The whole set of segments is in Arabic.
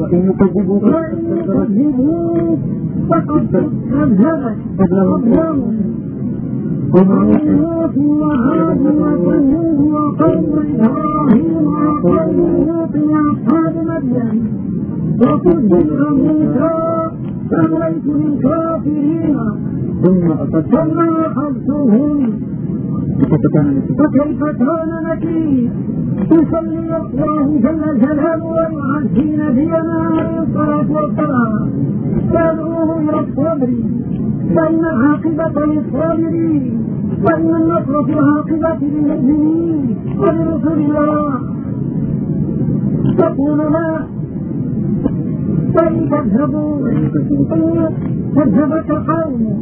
وإن يكذبوك فقد كذبت قبلهم ومعروف وعاد وثمود وقوم إبراهيم وقوم لوط وأصحاب مدين وكذب موسى فأمليت للكافرين ثم أخذتهم فكيف كان نكير يصلي الله جل جلاله ويعزي نبينا عليه الصلاة والسلام يدعوه إلى الصبر فإن العاقبة للصابرين وإن النصر في العاقبة للمؤمنين ولرسل الله تقول لا فإن كذبوا كذبك قومه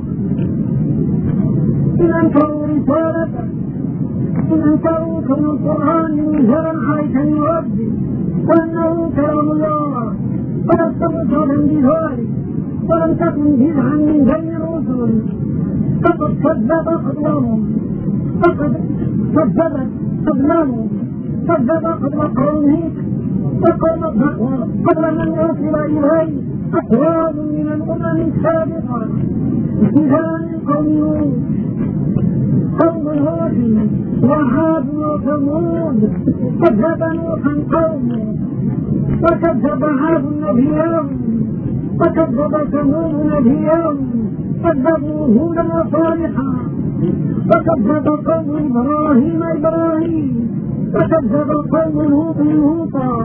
إن أنكروا رسالته إن أنكروا كون القرآن منزلا عليك من ربي وأنه كلام الله ولست مجردا بذلك ولم تكن بدعا من بين الرسل فقد كذب قبلهم فقد كذبت قبلهم كذب قبل قومه وقوم التقوى قبل من يرسل إليه أقوام من الأمم السابقة ابتداء قوم نوح قوم هود وعاد وثمود كذب نوحا قومه وكذب عاد نبيهم وكذب ثمود نبيهم كذبوا هودا وصالحا وكذب قوم إبراهيم وكذب قوم لوط لوطا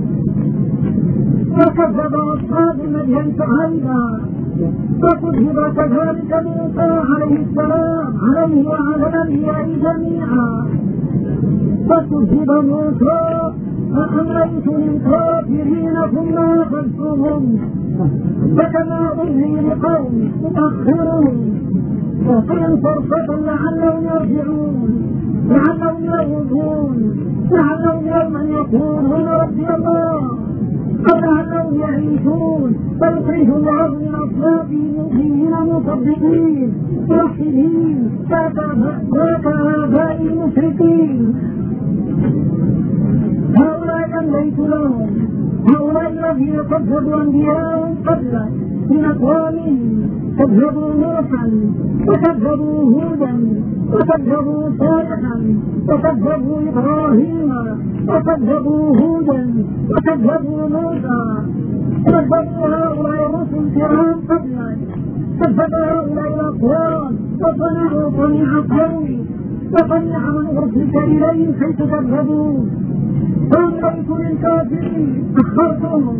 وكذب أصحاب مدين شعيبا وكذب كذلك موسى عليه السلام عليه وعلى الأنبياء جميعا وكذب موسى فأمليت للكافرين ثم أخذتهم فكما أملي لقوم أؤخرهم وقيل فرصة لعلهم يرجعون لعلهم يعودون لعلهم يوما يقولون ربي الله أو لعلهم يعيشون فيخرج الله من أصلابهم مؤمنين مصدقين موحدين كآباء المشركين هؤلاء أمليت لهم هؤلاء الذين كذبوا أنبياءهم قبله من أقوامهم كذبوا نوحا وكذبوا هودا وكذبوا صالحا وكذبوا إبراهيم وكذبوا هودا وكذبوا موسى كذبوا هؤلاء الرسل كرام قبلك كذب هؤلاء الأقوام وصنعوا صنيع قوم وصنع من أرسلت إليهم حيث كذبوا فأمليت للكافرين أخرتهم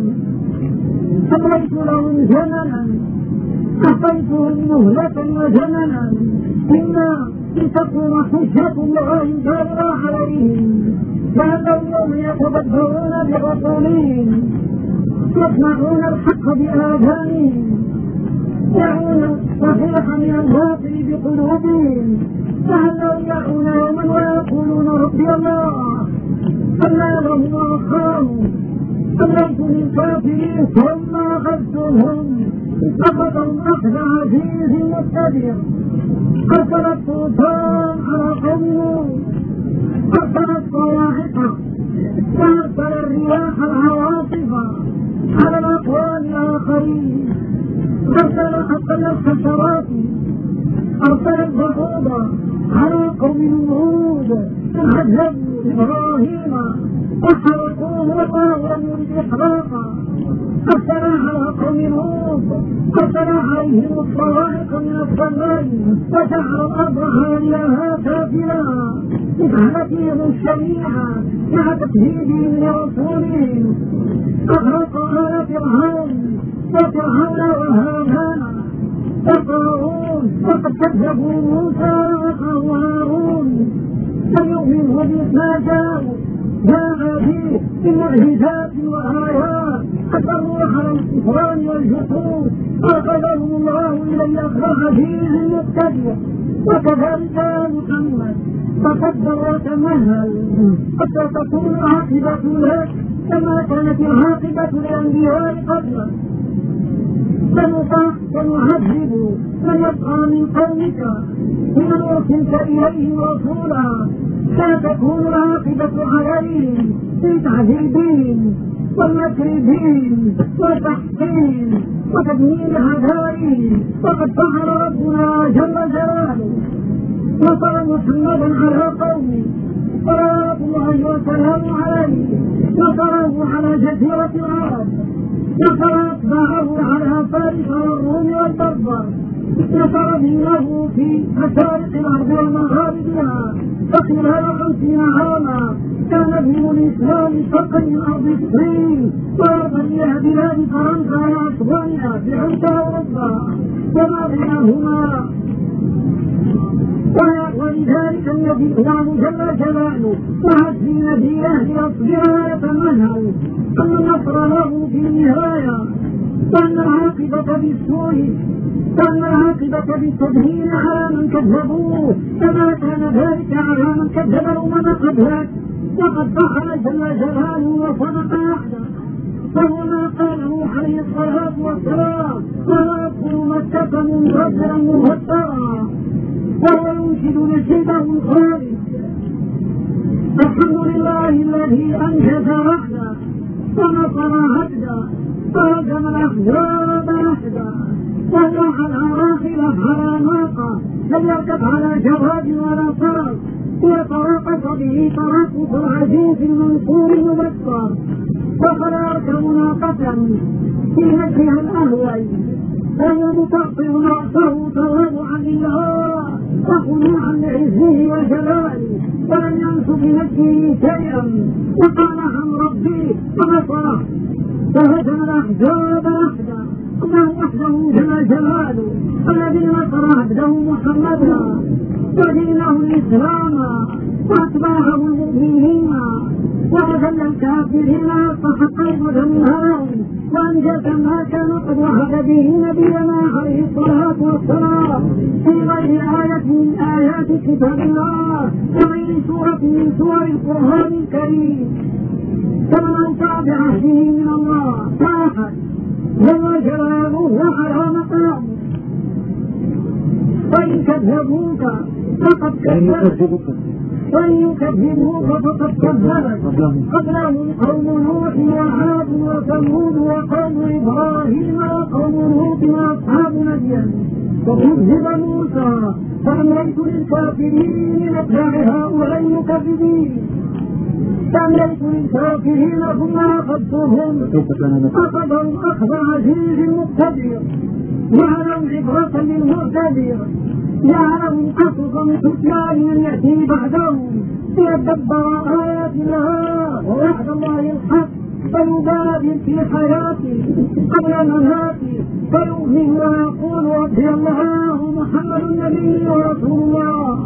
أمليت لهم زمنا أعطيتهم مهلة وزمنا إما لتكون حجة الله بالغة عليهم لأنهم يوم يتبدلون بعقولهم يسمعون الحق بآذانهم يعون الصحيح من الباطل بقلوبهم لعلهم يعون يوما ويقولون ربي الله ألا لهم أخاهم أمليت للكافرين ثم أخذتهم أخذهم أخذ عزيز مقتدر أرسل الطوفان على قوم نوح أرسل الصواعق وأرسل الرياح العواصف على الأقوام الآخرين أرسل الحشرات أرسل البعوض على قوم هود كذبوا إبراهيم وحرقوه وقاوموا الإحراق أرسل على قوم لوط أرسل عليهم الصواعق من السماء وجعل الأرض عاليها سافلا بفعلتهم الشنيعة مع تكذيبهم لرسولهم أغرق آل فرعون وفرعون وهامان وقارون وقد كذبوا موسى وهارون لم يؤمنوا بما جاءوا جاء به من معجزات وآيات حصلوا على الكفران والجحود فأخذهم الله إليه أخذ عزيز مقتدر وكذلك محمد فقدر وتمهل حتى تكون العاقبة لك كما كانت العاقبة للأنبياء قبلك سنعذب من يبقى من قومك ومن أرسلت إليهم رسولا ستكون العاقبة عليهم في تعذيبهم والمكر دين وتحسين وتدمير عدائين. وقد فعل ربنا جل جلاله، نصر محمدا على قومه صلوات الله وسلامه عليه، نصره على جزيرة العرب، نصر أتباعه على فارس والروم والبربر، نصر دينه في مشارق الأرض ومغاربها. فخلال 50 عاما كان دين الإسلام شرقا من أرض الصين وغربا إلى بلاد فرنسا وأسبانيا في عمق أوروبا وما بينهما. ولذلك النبي الله جل جلاله وعد في نبيه ليصبر ويتمنع أن النصر له في النهاية، وأن العاقبة بالسوء، وأن العاقبة بالتدهين على من كذبوه كما كان ذلك على من كذب الأمم قبله. وقد فعل جل جلاله وصدق وحده، فهو ما قاله عليه الصلاة والسلام: ولا يدخل مكة منفجرا مهجرا، وهو ينشد نشيده الخالد: الحمد لله الذي أنجز وحده ونصر عبده وهزم الأحزاب وحده، وهو على راحلة على ناقة لم يركب على جواد ولا فرس، ويتراقص به تراقص العزيز المنصور المبصر، وفلا يركب ناقة في مجرها الأهوي، وهو مطأطئ رأسه تواضعا لله وخنوعا لعزه وجلاله، ولم ينس بنفسه شيئا، وقال عن ربي ونصره وهزم الأحزاب وحده. الله وحده جل جلاله الذي نصر عبده محمدا ودينه الإسلام وأتباعه المؤمنين، وأذل الكافرين فحقق دمهم، وأنجز ما كان قد وعد به نبينا عليه الصلاة والسلام في غير آية من آيات كتاب الله وغير سورة من سور القرآن الكريم. فمن أوفى بعهده من الله فأحد جل جلاله وعلى مقامه. وإن كذبوك فقد كذبوا، وإن يكذبوك فقد كذبت قبلهم قوم نوح وعاد وثمود وقوم إبراهيم وقوم لوط وأصحاب مدين وكذب موسى، فأمليت للكافرين من أتباع هؤلاء المكذبين، فأمليت للكافرين ثم أخذتهم أخذهم أخذ عزيز مقتدر، جعلهم عبرة للمعتبر، جعلهم قصصا تتلى لمن يأتي بعدهم ليدبر آيات الله ووعد الله الحق، فيبادر في حياته قبل مماته فيؤمن ويقول: رضي الله محمد النبي ورسول الله.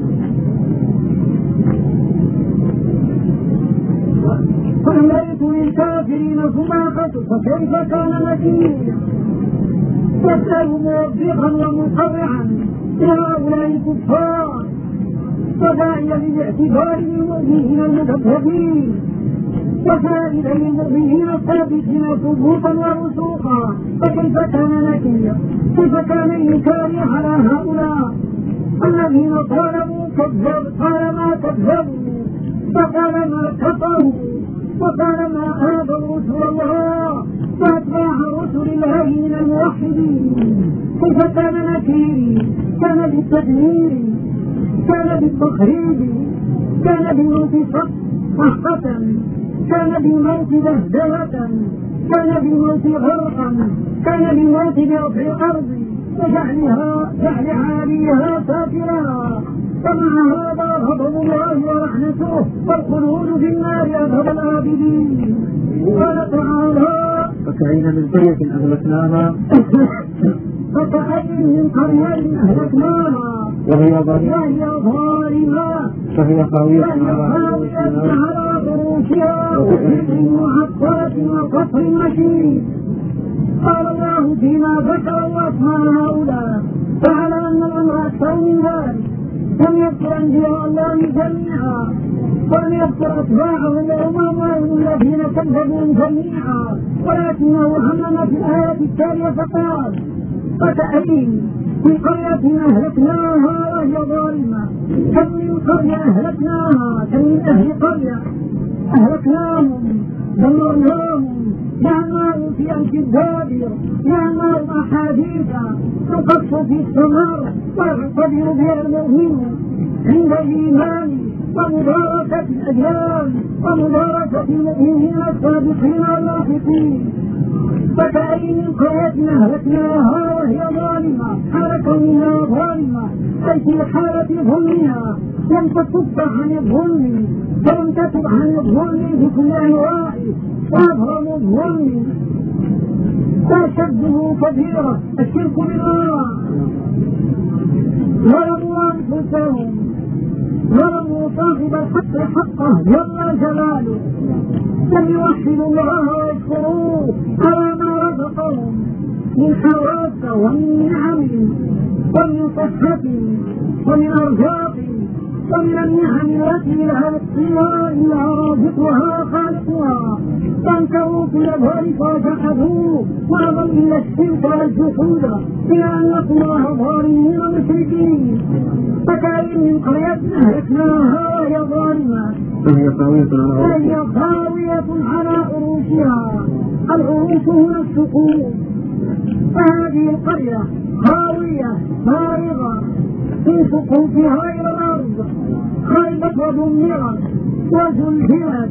فأمليت للكافرين ثم أخذت، فكيف كان نكير؟ يسأل موبخا ومقرعا لهؤلاء الكفار وداعيا للاعتبار للمؤمنين المذبذبين وسائلا للمؤمنين الثابتين ثبوتا ورسوخا. فكيف كان نكير؟ كيف كان الإنكار على هؤلاء الذين طالبوا قال ما كذبوا وقال ما كفروا وقال ما آذوا رسول الله وأتباع رسل الله من الموحدين. كيف كان نكير؟ كان بالتدمير، كان بالتخريب، كان بالموت صحقة، كان بالموت بهدلة، كان بالموت غرقا، كان بالموت برفع الأرض وجعل عاليها سافرا. فمع هذا غضب الله ورحمته والخلود في النار أبد الآبدين. قال تعالى: فكأين من قرية أهلكناها فكأين من قرية أهلكناها وهي ظالمة فهي خاوية على عروشها وبئر معطلة وقصر مشيد. قال الله فيما ذكر وأسمى هؤلاء فعلى أن الأمر أكثر من ذلك، لم يذكر أنبياء الله جميعا، ولم يذكر أتباعهم وأممهم الذين كذبوا جميعا، ولكنه همم في الآية التالية فقال: فكأين من قرية أهلكناها وهي ظالمة. كم من قرية أهلكناها، كم من أهل قرية أهلكناهم دمرناهم جعلناهم في أنف الدابر جعلناهم أحاديث تقص في الثمر ويعتبر بها المؤمن عند الإيمان ومباركة الأديان ومباركة المؤمنين الصادقين الواثقين. فكأي من قرية أهلكناها وهي ظالمة حال كونها ظالمة أي في حالة ظلمها لم تكف عن الظلم فلم تكف عن الظلم بكل أنواعه وأظهر الظلم وأشده كبيرة الشرك بالله. ظلموا أنفسهم ظلموا صاحب الحق حقه جل جلاله لم يوحدوا الله ويشكروه على ما رزقهم من حواس ومن نعم ومن صحة ومن أرزاق ومن النعم التي لها الاختيار إلا رازقها خالقها فانكروا في ذلك وجحدوا وأبوا إلا الشرك والجحود إلى أن لقوا الله ظالمين مشركين. فكأين من قرية أهلكناها وهي ظالمة فهي خاوية على عروشها. العروش هنا السقوط. فهذه القرية خاوية فارغة في سقوطها إلى الأرض خربت ودمرت وزلزلت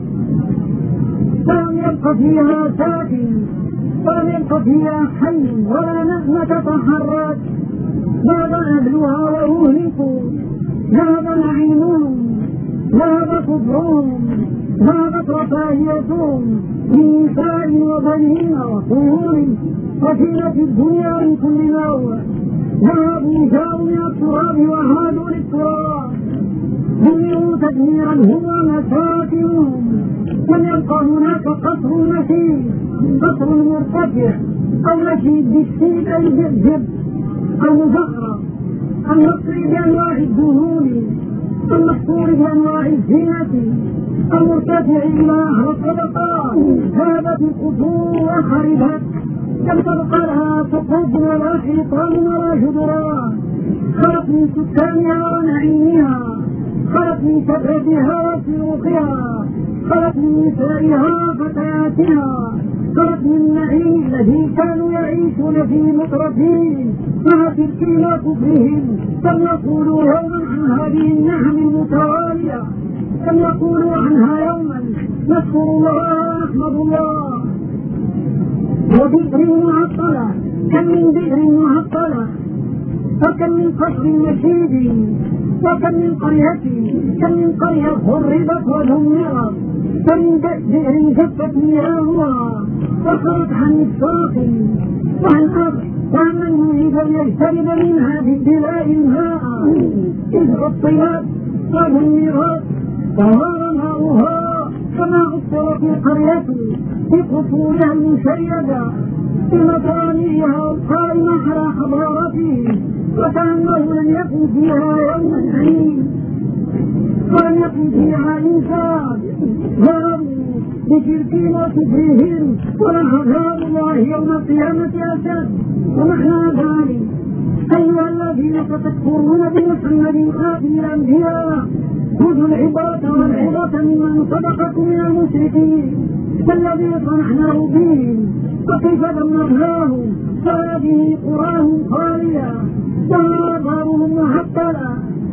فلم يبق فيها ساكن ولم يبق فيها حي ولا نسمة تتحرك. ذهب أهلها وأهلكوا ذهب نعيمهم ذهب كفرهم ذهبت رفاهيتهم من نساء وبنين وطيور وزينة الدنيا من كل نوع. ذهبوا جاءوا من التراب وعادوا للتراب دمروا تدميرا هو مساكنهم. لم يبقى هناك قصر مشيد قصر مرتفع أو مشيد بالسيد أي بالجب المزخرف المصري بأنواع الدهون المحصور بأنواع الزينة المرتفع إلى أعلى الطبقات. ذهبت القصور وخربت لم تبق لها سقوط ولا حيطان ولا جدران. خلت من سكانها ونعيمها خلت من شبابها وسلوكها خلت من نسائها فتياتها خلت من النعيم الذي كانوا يعيشون فيه مترفين مع تركهم وكفرهم. لم يقولوا يوما عن هذه النعم المتوالية لم يقولوا عنها يوما نشكر الله ونحمد الله. وبئر معطلة كم من بئر معطلة وكم من قصر مشيد وكم من قرية كم من قرية خربت ودمرت فمن بئر جفت مياهها وخرت عن الساق وعن أرض ومن يريد أن يجتنب منها بابتلاء الماء إذ عطلت ودمرت وهار ماؤها كما عطلت القرية في قصورها المشيدة بمطامئها القائمة على حضارته وكأنه لم يكن فيها يوم حين ولم يكن فيها إنسان. ذهبوا بشركهم وكفرهم ولعذاب الله يوم القيامة أشد. ومعنى ذلك أيها الذين تكفرون بمحمد خاتم الأنبياء خذوا العبرة والعظة ممن سبقكم من المشركين فالذي صنعناه بهم وكيف دمرناهم فهذه قراهم خالية وآثارهم معطلة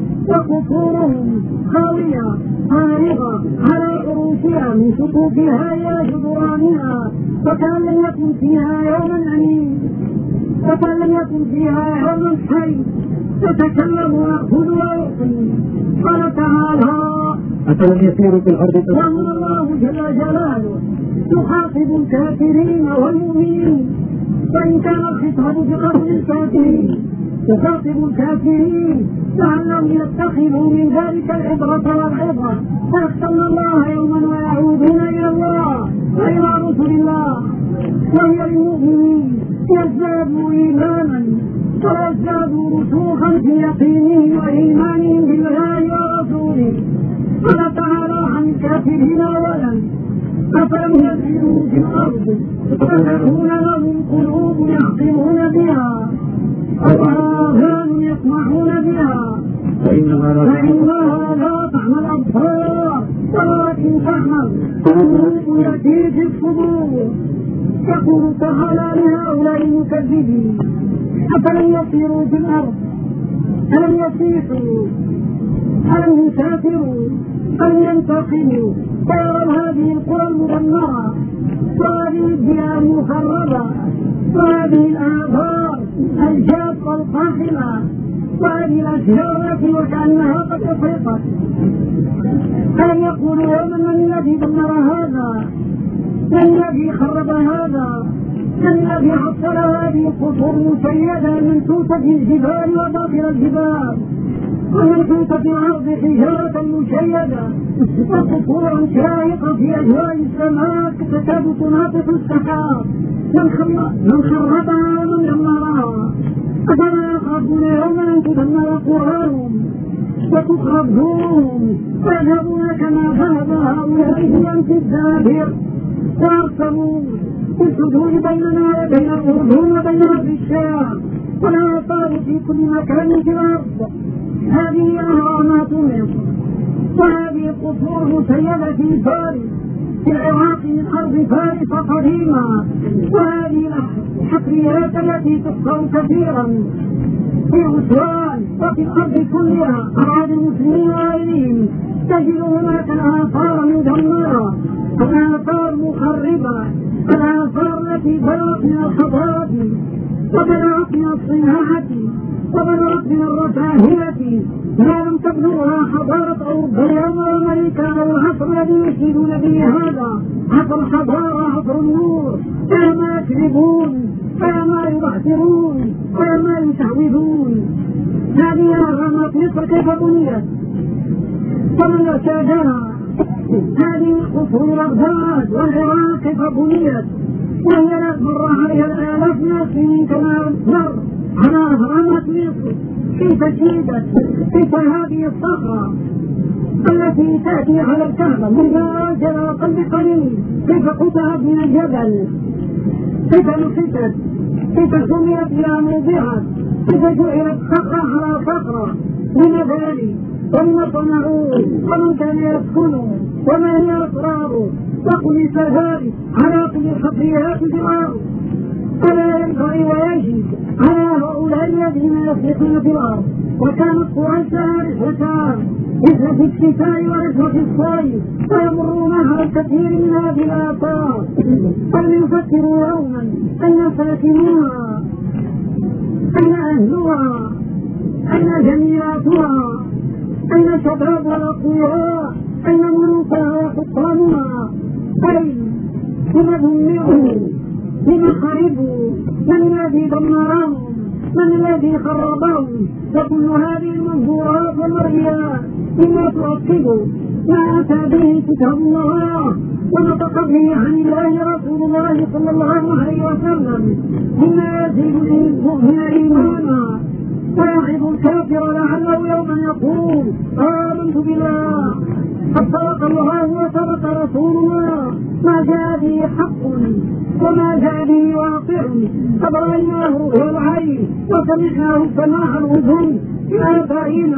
وقصورهم خاوية فارغة على عروشها من سقوطها إلى جدرانها فكان لم يكن فيها يوما أنيس فكان لم يكن فيها يوما حي تتكلم ويأخذ ويعطي. قال تعالى أفلم يسيروا في الأرض وأمر الله جل جلاله يخاطب الكافرين والمؤمنين فإن كان الخطاب بقصد الكافرين يخاطب الكافرين لعلهم يتخذوا من ذلك العبرة والعظة فيخشون الله يوما ويعودون إلى الله وإلى رسل الله وهي المؤمنين يزدادوا إيمانا ويزدادوا رسوخا في يقينهم وإيمانهم بالله ورسوله. قال تعالى عن الكافرين أولا أفلم يسيروا في الأرض فتكون لهم قلوب يعقلون بها وآذان يسمعون بها فإنها لا تعمى الأبصار ولكن فهما يأتي في الصدور. يقول تعالى لهؤلاء المكذبين: أفلم يسيروا في الأرض، ألم يسيحوا، ألم يسافروا، ألم ينتقموا فيروا هذه القرى المدمرة وهذه الديار المخربة وهذه الآثار الجافة القاحلة وهذه الأشجار التي وكأنها قد أحيطت. ألم يقولوا يوما: من الذي دمر هذا؟ من الذي خرب هذا؟ من الذي حصل هذه القصور المشيدة المنسوسة في الجبال وباطن الجبال ومنسوسة في الأرض حجارة مشيدة وقصورا شاهقة في أجواء السماء تكاد تناطق السحاب؟ من خربها ومن دمرها؟ أفلا يخافون يوما أن تدمر قراهم وتخرب دورهم ويذهبون كما ذهب هؤلاء في الدابر وأرسلوا في الحدود بيننا وبين الأردن وبين أرض الشام والآثار في كل مكان في الأرض. هذه أهرامات مصر وهذه القصور مسيدة في فارس في العراق من أرض فارس قديمة وهذه الحفريات التي تحصل كثيرا في أسوان وفي الأرض كلها أرعاد المسلمين وغيرهم تجد هناك الآثار مدمرة الآثار مخربة الآثار التي بلغت من الحضارة وبلغت من الصناعة وبلغت من الرفاهية ما لم تبلغها حضارة أوروبا اليوم وأمريكا والعصر الذي يشيدون به هذا عصر الحضارة عصر النور. فما يكذبون فما يبحثرون فما يشعوذون. هذه أهرامات مصر كيف بنيت ومن ارشادها؟ هذه قصور بغداد والعراق كيف بنيت وهي مر عليها الآلاف من السنين كما مر على أهرامات مصر. كيف شيدت؟ كيف هذه الصخرة التي تأتي على الكعبة من أجل أقل قليل كيف قطعت من الجبل؟ كيف نحتت؟ كيف سميت إلى موضعها؟ كيف جعلت صخرة على صخرة؟ لماذا ذلك؟ ومن صنعوه ومن كان يسكنه وما هي أسراره وقل ذلك على كل الحفريات في الأرض. فلا ينبغي ويجب على هؤلاء الذين يسلكون في الأرض وكانت قريشها رحلتان رحلة في الشتاء ورحلة في الصيف ويمرون على الكثير من هذه الآثار فليفكروا يوما أين ساكنوها أين أهلها أين جميلاتها أين شبابها الأقوياء أين ملوكها وحطامها أين لم دمروا لم خربوا من الذي دمرهم من الذي خربهم. وكل هذه المنظورات والمرئيات مما تؤكد ما أتى به كتاب الله ونطق به عن الله رسول الله صلى الله عليه وسلم مما يزيد المؤمن إيمانا ويعظ الكافر لعله يوما يقول آمنت بالله قد صدق الله وصدق رسول الله ما جاء به حق وما جاء به واقع قد رأيناه رؤيا العين وسمعناه سماع الأذن بآبائنا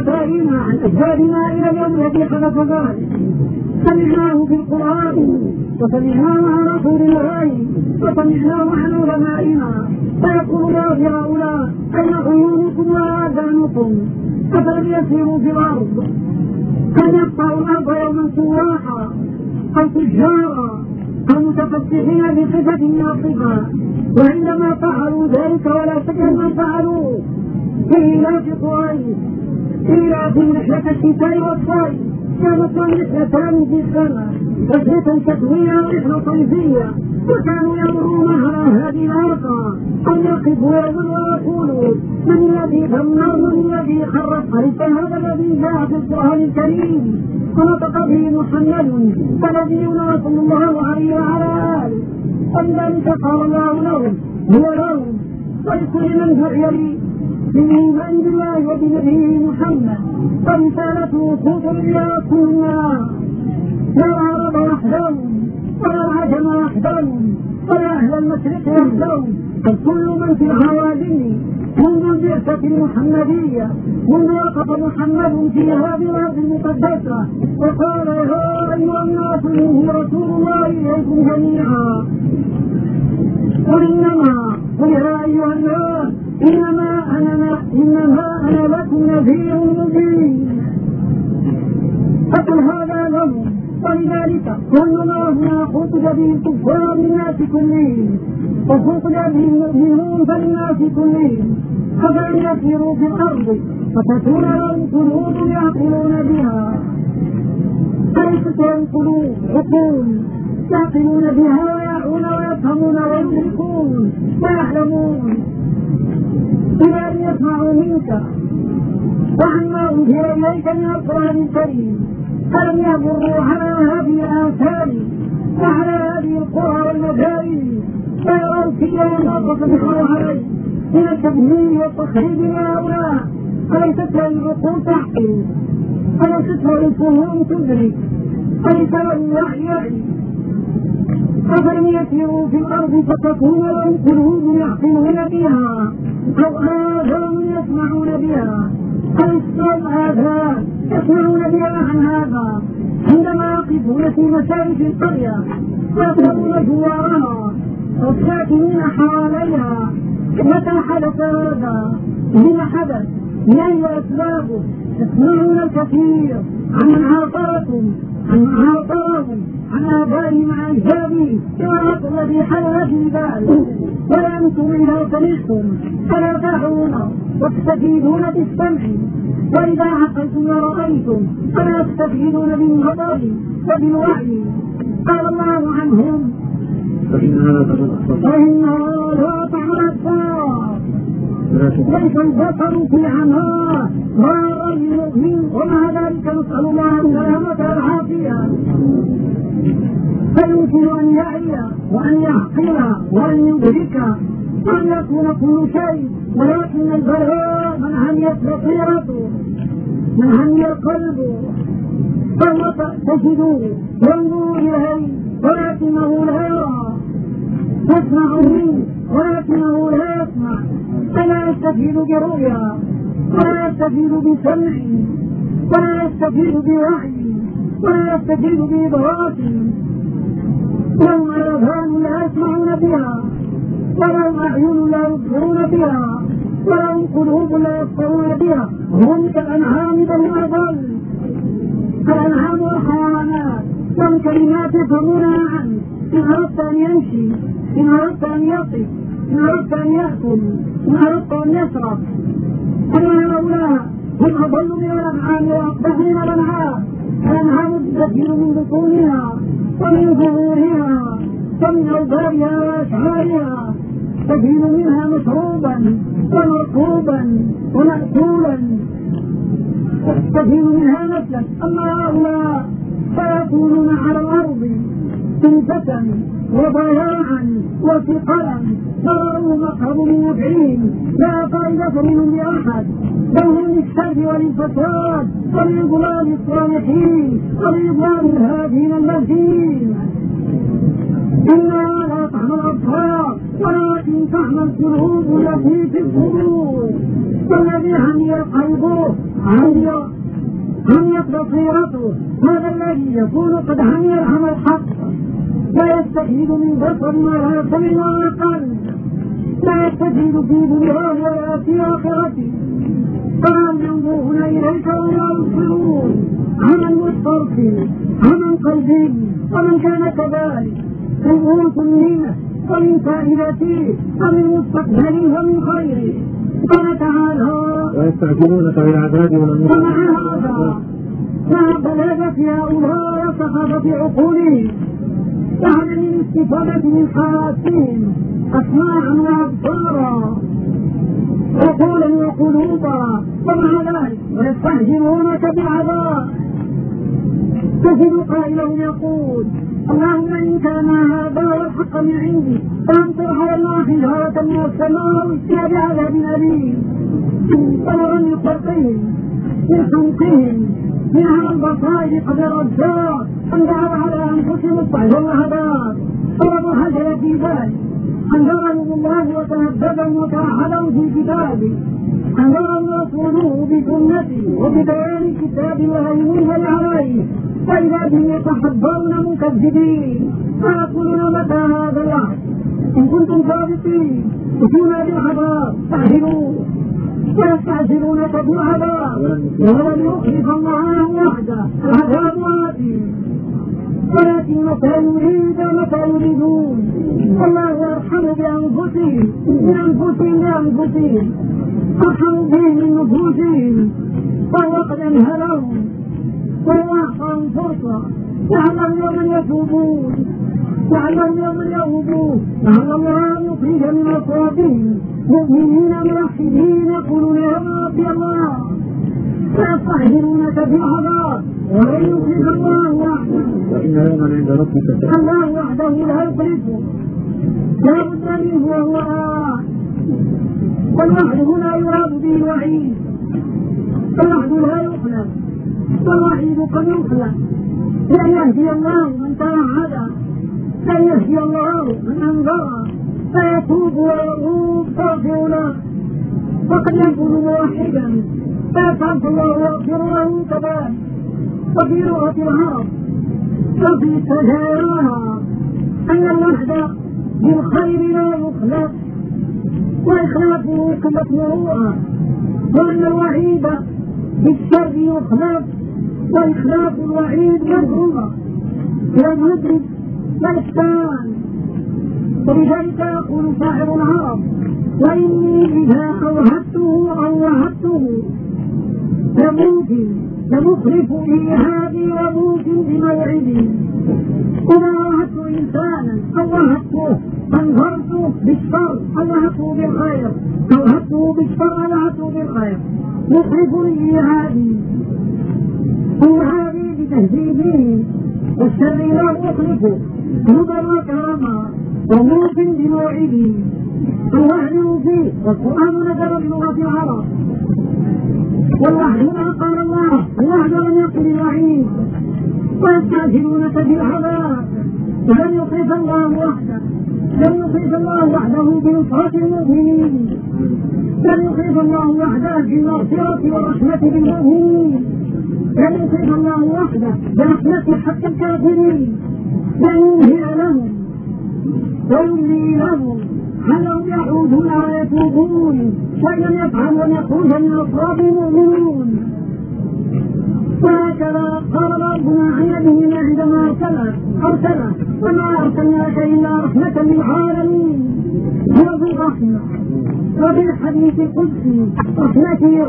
عن أجدادنا إلى اليوم الذي حدث ذلك. سمعناه في القرآن وسمعناه عن رسول الله وسمعناه عن علمائنا فيقول الله لهؤلاء أين عيونكم وآذانكم أفلم يسيروا في الأرض أن يقطعوا الأرض يوما سواحا أو تجارا أو متفتحين بصفة من الصفات وعندما فعلوا ذلك ولا شك ما فعلوه في إيلاف قريش إيلاف رحلة الشتاء والصيف كانت رحلتان في السنة رحلة شتوية ورحلة صيفية وكانوا يمرون على هذه الأرض أن يقفوا يوما ويقولوا من الذي دمر من الذي خرب أليس هذا الذي جاء في القرآن الكريم ونطق به محمد فنبينا صلى الله عليه وعلى آله ولذلك قال الله لهم هو لهم ولكل من دعي لي بالإيمان بالله وبنبيه محمد فرسالته صوت إلى كل الناس لا عرض وحدهم ولا العجم يحذرون ولا أهل المشرق يحذرون، بل كل من في العوالم منذ البعثة المحمدية، منذ وقف محمد في هذه الأرض المقدسة وقال يا أيها الناس إني رسول الله إليكم جميعا، قل يا أيها الناس إنما أنا لكم نذير مبين، فقل هذا لهم. ولذلك كل ما هنا خطب به الكفار للناس كلهم وخطب به المؤمنون فللناس كلهم، فلن يسيروا في الأرض فتكون لهم قلوب يعقلون بها، ليست لهم قلوب عقول يعقلون بها ويعون ويفهمون ويدركون ويعلمون، إلى أن يسمعوا منك وعما أنزل إليك من القرآن الكريم، فلم يمروا على هذه الآثار وعلى هذه القرى والمجاري فيروا فيها ما تصدقوا عليه من التبهير والتخريب لهؤلاء، فليست لهم العقول تعقل، فليست لهم الفهوم تدرك، فليس لهم وحي يعي، أفلم يسيروا في الأرض فتكون لهم قلوب يعقلون بها أو آذان يسمعون بها، فليس آذان يسمعون بها عن هذا عندما يقفون في مشارف القرية ويقرؤون جوارها والساكنين حواليها. متى حدث هذا؟ لما حدث؟ من أي أسبابه؟ يسمعون الكثير عن عاطرتهم عن آبائهم عن أجدادهم الوقت الذي حل في ذلك، وأنتم إذا سمعتم فلا تعون وتستفيدون بالسمع، وإذا عقلتم ورأيتم فلا تستفيدون بالنظر وبالوعي. قال الله عنهم فإنها لا تعمى الأبصار ليس البصر في عماه ما المؤمن، ومع ذلك نسأل الله السلامة والعافية. فيمكن أن يعي وأن يعقل وأن يدرك وأن يكون كل شيء، ولكن البلاء من عميت بصيرته من عمي قلبه فهو تجد ينظر إليه ولكنه لا يرى، يسمع منه ولكنه لا يسمع، فلا يستفيد برؤيا ولا يستفيد بسمع ولا يستفيد بوحي ولا يستفيد بإدراك. لهم آذان لا يسمعون بها، ولهم أعين لا يبصرون بها، ولهم قلوب لا يبصرون بها، هم كالأنعام بل أضل، كالأنعام والحيوانات. لهم كلمات يفهمونها عنه، إن أردت أن يمشي، إن أردت أن يقف، إن أردت أن يأكل، إن أردت أن يشرب. أما هؤلاء هم أضل من الأنعام وأقبح من الأنعام. الأنعام تستفيد من بطونها ومن ظهورها ومن أوبارها وأشعارها، تفيد منها مشروبا ومركوبا ومأكولا، تفيد منها نسلا. أما هؤلاء فيكونون على الأرض سنفة وضياعا وثقلا، فرأوا مقهب من نفعهم لا فائدة منهم لأحد، بل هم للشر وللفساد ولإضلال الصالحين ولإضلال الهادين المهديين. إنها لا تعمى الأبصار ولكن تعمى القلوب التي في الصدور، والذي عمي قلبه عميت بصيرته، هذا الذي يكون قد عمي العمى الحق، لا يستفيد من بصر ولا سمع ولا قلب، لا يستفيد في دنياه ولا في آخرته. فهم ينظرون إليك ولا يبصرون عمى مسترف عمى قلبي، ومن كان كذلك رؤوس منه ومن فائدته ومن مستقبل ومن خيره. قال تعالى ويستعجلونك بالعذاب ولم ومع هذا مع بلاغة هؤلاء وسخافة عقولهم وعدم الاستفادة من حواسهم أسماعا وأبصارا عقولا وقلوبا، ومع ذلك ويستعجلونك بالعذاب. تجد قائلهم يقول اللهم إن كان هذا هو الحق من عندي فأمطر علينا حجارة من السماء وائتنا بعذاب أليم. ونرى من خلقهم من حمقهم من على البصائر قد الرجاء أن جعل على أنفسهم الصعب والهدار طلبوا هجر في ذلك أن ظلموا الله وتهددوا وتعهدوا في كتابه أن ظلموا رسوله بسنته وببيان كتاب الله منزل عليه فإذا بهم يتحضرون مكذبين فيقولون متى هذا الوعد إن كنتم صادقين اتونا بالعذاب فاعجلوا ويستعجلونك بالعذاب ولن يخلف الله وحده العذاب آتي ولكن متى يريد متى يريدون والله يرحم بأنفسهم أرحم بهم من نفوسهم وهو قد أنهلهم وهو أعطاهم فرصة لعلهم يوما يتوبون لعل الله يخرج من أصواتهم مؤمنين موحدين يقولون يا ربي الله فيستعجلونك بالعذاب ولن يخلف الله وحده وإن يوما عند ربك الله وحده لا يخلفه لا بد منه وهو والوعد هنا يراد به الوعيد الوعد لا يخلف والوعيد قد يخلف لأن يهدي الله من توعد أن يهدي الله من أنذر فيتوب ويغوب فيغفر له وقد يكون موحدا فيتعب الله ويغفر له كذلك وفي لغة العرب وفي سجاياها أن الوحد بالخير لا يخلف وإخلافه قلة مروءة وأن الوعيد بالشر يخلف وإخلاف الوعيد مذمومة لا يدرك الإحسان ولذلك يقول شاعر العرب وإني إذا أوهبته لمخلف إيهابي وموت بموعدي إذا وهبت إنسانا أوهبته أنظرته بالشر أوهبته بالخير أوهبته بالشر أوهبته بالخير مخلف إيهابي بتهذيبه والشر لا يخلفه هدى وكرما وموت بموعده الوحد فيه والقرآن نزل بلغة العرب والوحد ما قال الله الوحد لم يقل الوعيد ويستعجلونك بالعذاب ولم يخلف الله وحده لم يخلف الله وحده بنصرة المؤمنين لم يخلف الله وحده بالمغفرة والرحمة بالمؤمنين لم يخلف الله وحده برحمة حق الكافرين لن ينهي لهم ويملي لهم علهم يعودون ويتوبون وإن لم يفعلوا أن يخرج من أصحاب المؤمنون وهكذا قال ربنا عن نبينا عندما أرسله وما أرسلناك إلا رحمة للعالمين هو ذو الرحمة وفي الحديث القدسي رحمتي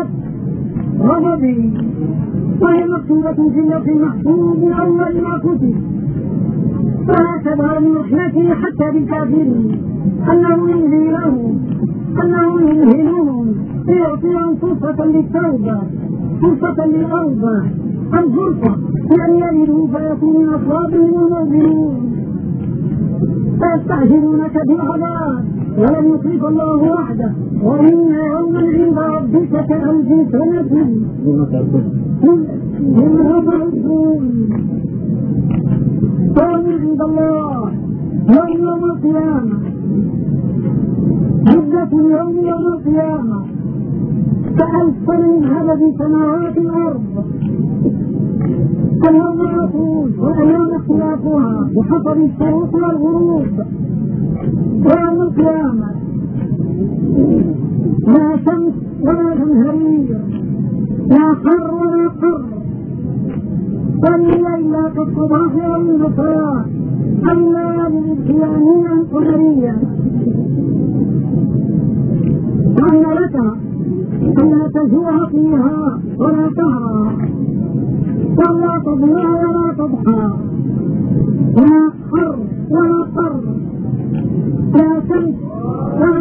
غضبي وهي مكتوبة في اللوح المحفوظ من أول ما كتب وهكذا من رحمته حتى بالكافرين أنه يمهلهم ليعطيهم فرصة للتوبة فرصة للأوبة الفرصة لأن يلدوا فيكون من أصحابهم المؤمنون فيستعجلونك بالعذاب ولم يخلف الله وحده وإن يوما عند ربك كألف سنة مما تعدون قوم عند الله يوم القيامة مدة يوم القيامة كألف سنة من عدد سماوات الأرض اليوم يطول والأيام اختلافها بحسب الشروق والغروب ويوم القيامة لا شمس ولا زمهرير لا حر ولا قر والليل كالصباح والمساء الليالي القيامية القمرية وأن لك ألا تجوع فيها ولا تهرى ولا تضيع ولا تضحى لا حر ولا قر لا شمس ولا